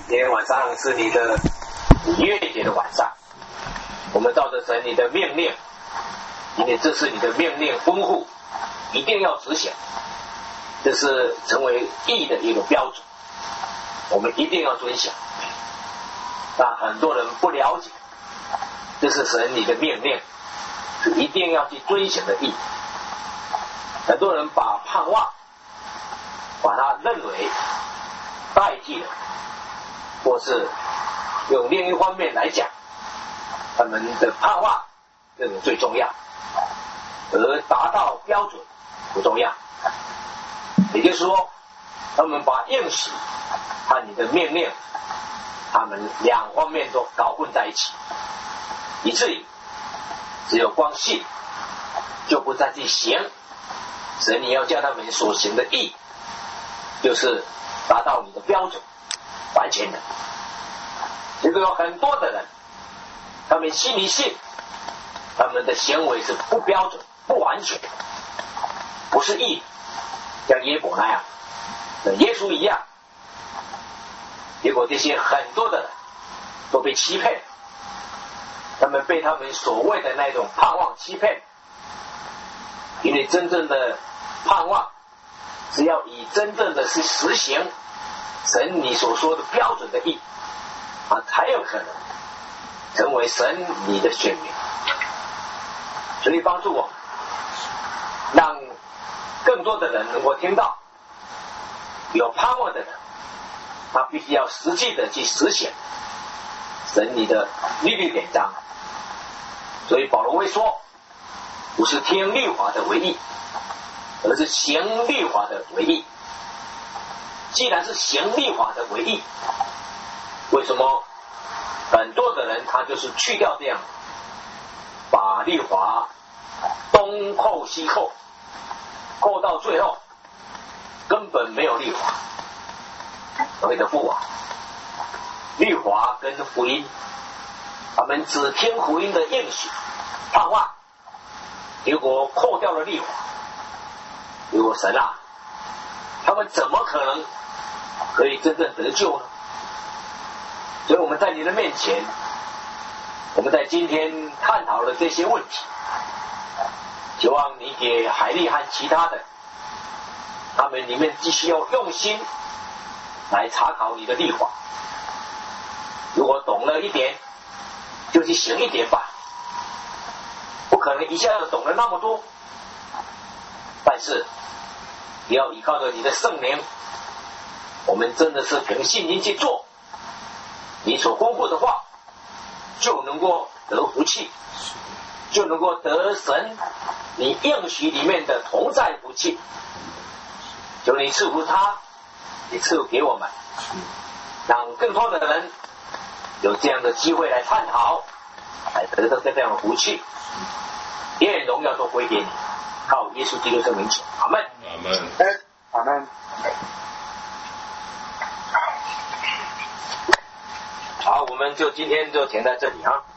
今天晚上是你的逾越节的晚上，我们照着神你的命令，因为这是你的命令吩咐，一定要执行，这是成为义的一个标准，我们一定要遵行。但很多人不了解，这是神你的命令，是一定要去遵行的义。很多人把盼望把它认为代替了，或是用另一方面来讲，他们的盼望这个最重要，而达到标准不重要。也就是说，他们把应许和你的命令，他们两方面都搞混在一起，以至于只有光信，就不再去行。神你要叫他们所行的义，就是达到你的标准，完全的。这个有很多的人，他们心里信，他们的行为是不标准、不完全，不是义，像耶伯那样，像耶稣一样。结果这些很多的人都被欺骗，他们被他们所谓的那种盼望欺骗，因为真正的盼望只要以真正的是实行神你所说的标准的义才有可能成为神你的选民。所以帮助我让更多的人能够听到，有盼望的人他必须要实际的去实行神你的律例典章。所以保罗会说，不是听律法的为义，而是行律法的为义。既然是行律法的为义，为什么很多的人他就是去掉这样，把律法东扣西扣，扣到最后根本没有律法，所谓的父律法跟福音，他们只听福音的应许盼望，结果扣掉了律法。如果神他们怎么可能可以真正得救呢？所以我们在你的面前，我们在今天探讨了这些问题，希望你给海莉和其他的，他们里面必须要用心来查考你的律法。如果懂了一点，就去行一点吧，不可能一下子懂了那么多。但是你要依靠着你的圣灵，我们真的是凭信心去做你所吩咐的话，就能够得福气，就能够得神你应许里面的同在福气。求你赐福他，也赐福给我们，让更多的人有这样的机会来探讨，来得到这样的福气。愿荣耀都归给你，靠耶稣基督圣名求，阿们。 阿们。 阿们。 好，我们就今天就停在这里